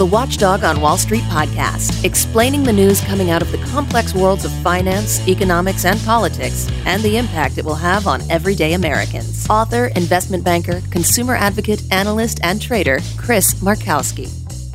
the Watchdog on Wall Street podcast, explaining the news coming out of the complex worlds of finance, economics, and politics, and the impact it will have on everyday Americans. Author, investment banker, consumer advocate, analyst, and trader, Chris Markowski.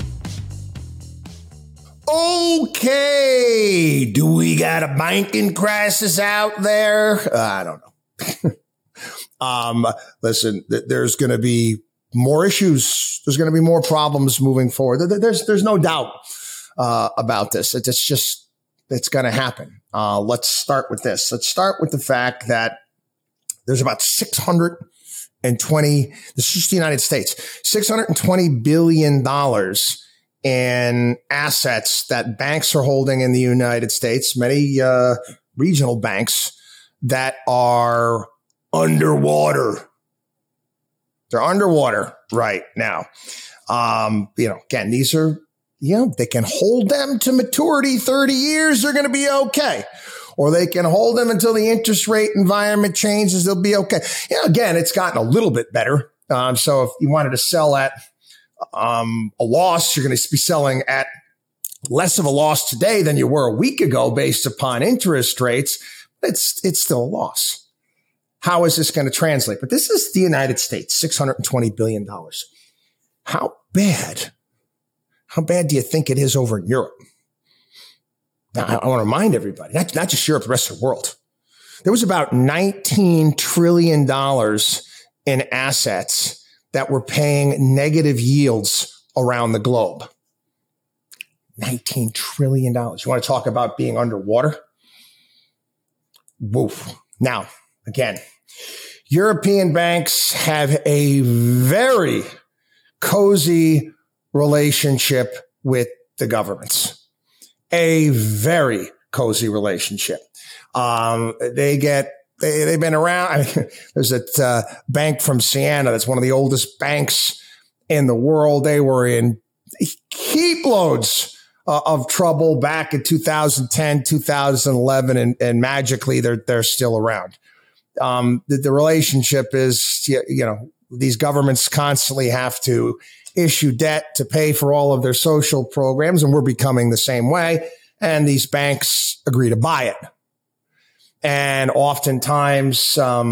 Okay, do we got a banking crisis out there? I don't know. Listen, there's going to be more issues. There's going to be more problems moving forward. There's no doubt about this. It's going to happen. Let's start with this. Let's start with the fact that there's about 620, this is just the United States, $620 billion in assets that banks are holding in the United States, many regional banks that are underwater. They're underwater right now. Again, these are, they can hold them to maturity, 30 years, they're going to be okay. Or they can hold them until the interest rate environment changes, they'll be okay. Again, it's gotten a little bit better. So if you wanted to sell at a loss, you're going to be selling at less of a loss today than you were a week ago based upon interest rates. It's still a loss. How is this going to translate? But this is the United States, $620 billion. How bad do you think it is over in Europe? Now, I want to remind everybody, not just Europe, the rest of the world. There was about $19 trillion in assets that were paying negative yields around the globe. $19 trillion. You want to talk about being underwater? Woof. Now, again, European banks have a very cozy relationship with the governments. A very cozy relationship. They've been around. I mean, there's that bank from Siena that's one of the oldest banks in the world. They were in heap loads of trouble back in 2010, 2011, and magically they're still around. The relationship is, these governments constantly have to issue debt to pay for all of their social programs, and we're becoming the same way. And these banks agree to buy it. And oftentimes,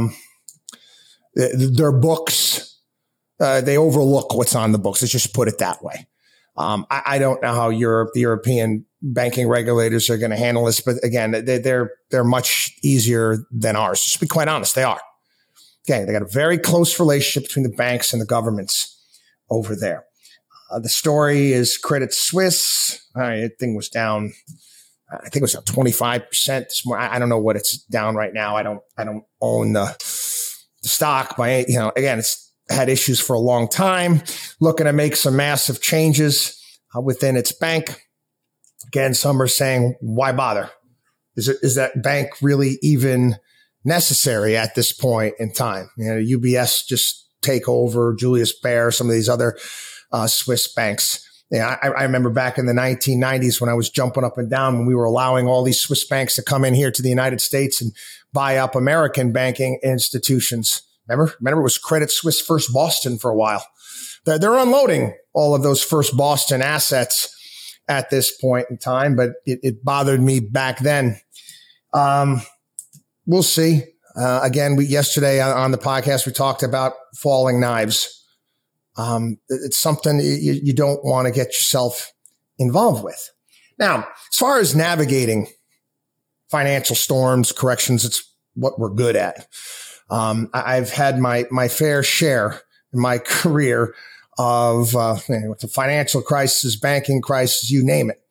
their books, they overlook what's on the books. Let's just put it that way. I don't know how the European banking regulators are going to handle this, but again, they're much easier than ours. Just to be quite honest, they are. Okay, they got a very close relationship between the banks and the governments over there. The story is Credit Suisse. The thing was down. I think it was down 25% this morning. I don't know what it's down right now. I don't own the stock again, it's had issues for a long time, looking to make some massive changes within its bank. Again, some are saying, why bother? Is that bank really even necessary at this point in time? UBS just take over, Julius Baer, some of these other Swiss banks. I remember back in the 1990s when I was jumping up and down when we were allowing all these Swiss banks to come in here to the United States and buy up American banking institutions. Remember it was Credit Suisse First Boston for a while. They're unloading all of those First Boston assets at this point in time, but it bothered me back then. We'll see. Again, yesterday on the podcast, we talked about falling knives. It's something you don't want to get yourself involved with. Now, as far as navigating financial storms, corrections, it's what we're good at. I've had my fair share in my career of the financial crisis, banking crisis, you name it.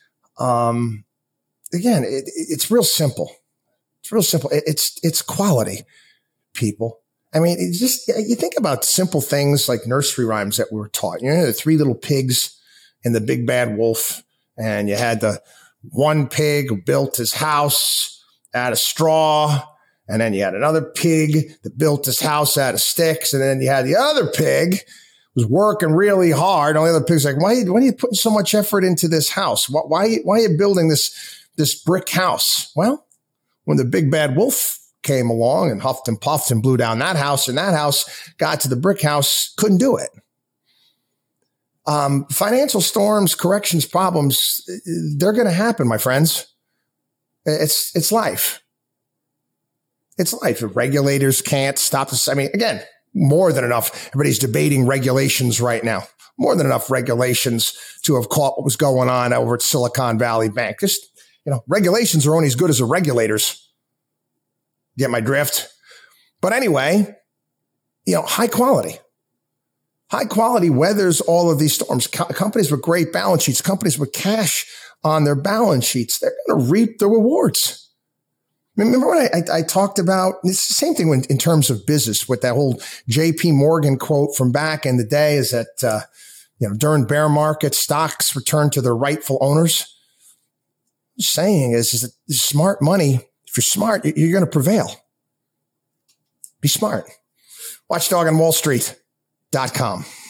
Again, it's real simple. It's real simple. It's quality, people. I mean, you think about simple things like nursery rhymes that we were taught. The three little pigs and the big bad wolf. And you had the one pig who built his house out of straw. And then you had another pig that built his house out of sticks. And then you had the other pig who was working really hard. And the other pig's like, why are you putting so much effort into this house? Why are you building this brick house? Well, when the big bad wolf came along and huffed and puffed and blew down that house, and that house got to the brick house, couldn't do it. Financial storms, corrections, problems, they're going to happen, my friends. It's life. It's life. The regulators can't stop this. I mean, again, more than enough. Everybody's debating regulations right now. More than enough regulations to have caught what was going on over at Silicon Valley Bank. Just, regulations are only as good as the regulators. Get my drift? But anyway, high quality. High quality weathers all of these storms. Companies with great balance sheets, companies with cash on their balance sheets, they're going to reap the rewards. Remember when I talked about, it's the same thing in terms of business with that whole JP Morgan quote from back in the day is that, during bear markets, stocks return to their rightful owners. What I'm saying is that smart money, if you're smart, you're going to prevail. Be smart. WatchdogOnWallStreet.com.